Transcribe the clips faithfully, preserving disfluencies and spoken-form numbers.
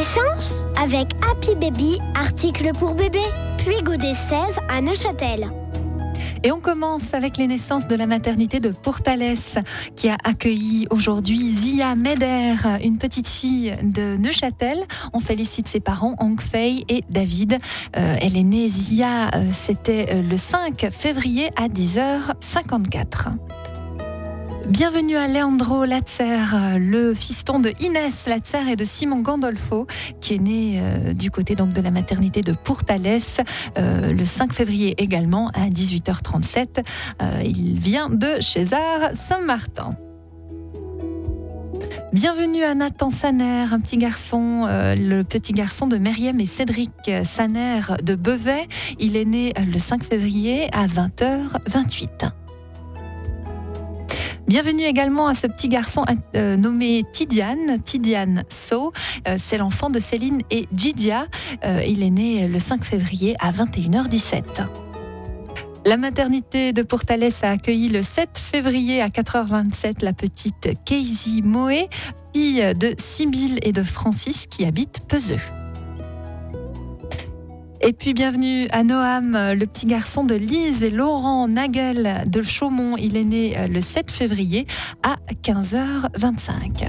naissances avec Happy Baby, article pour bébé. Puis Godet seize à Neuchâtel. Et on commence avec les naissances de la maternité de Pourtalès qui a accueilli aujourd'hui Zia Meder, une petite fille de Neuchâtel. On félicite ses parents, Hank Fei et David. Euh, elle est née, Zia, euh, c'était le cinq février à dix heures cinquante-quatre. Bienvenue à Leandro Latzer, le fiston de Inès Latzer et de Simon Gandolfo, qui est né euh, du côté donc de la maternité de Pourtalès euh, le cinq février également à dix-huit heures trente-sept. Euh, il vient de César Saint-Martin. Bienvenue à Nathan Saner, un petit garçon, euh, le petit garçon de Myriam et Cédric Saner de Beauvais. Il est né le cinq février à vingt heures vingt-huit. Bienvenue également à ce petit garçon euh, nommé Tidiane, Tidiane So. Euh, c'est l'enfant de Céline et Gigia. Euh, il est né le cinq février à vingt et une heures dix-sept. La maternité de Pourtalès a accueilli le sept février à quatre heures vingt-sept la petite Casey Moé, fille de Sibylle et de Francis qui habitent Peseux. Et puis bienvenue à Noam, le petit garçon de Lise et Laurent Nagel de Chaumont. Il est né le sept février à quinze heures vingt-cinq.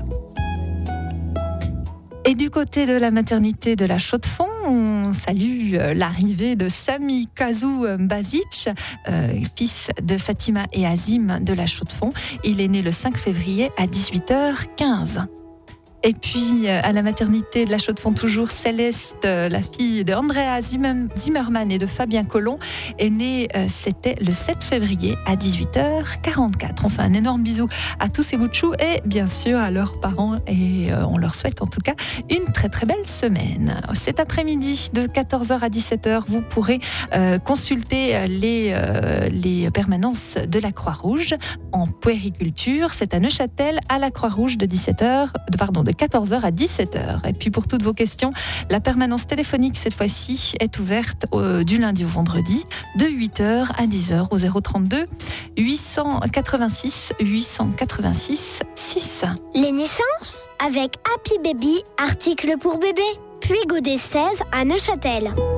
Et du côté de la maternité de la Chaux-de-Fonds, on salue l'arrivée de Sami Kazou Bazic, euh, fils de Fatima et Azim de la Chaux-de-Fonds. Il est né le cinq février à dix-huit heures quinze. Et puis, à la maternité de la Chaux-de-Fonds, toujours, Céleste, la fille de Andrea Zimmermann et de Fabien Collomb, est née, c'était le sept février à dix-huit heures quarante-quatre. On fait un énorme bisou à tous ces bouts de chou et bien sûr à leurs parents. Et on leur souhaite en tout cas une très très belle semaine. Cet après-midi, de quatorze heures à dix-sept heures, vous pourrez euh, consulter les, euh, les permanences de la Croix-Rouge en puériculture. C'est à Neuchâtel, à la Croix-Rouge, de dix-sept heures, de, pardon, de quatorze heures à dix-sept heures. Et puis pour toutes vos questions, la permanence téléphonique cette fois-ci est ouverte euh, du lundi au vendredi de huit heures à dix heures au zéro trente-deux huit cent quatre-vingt-six huit cent quatre-vingt-six six. Les naissances avec Happy Baby, article pour bébé. Puis Godet seize à Neuchâtel.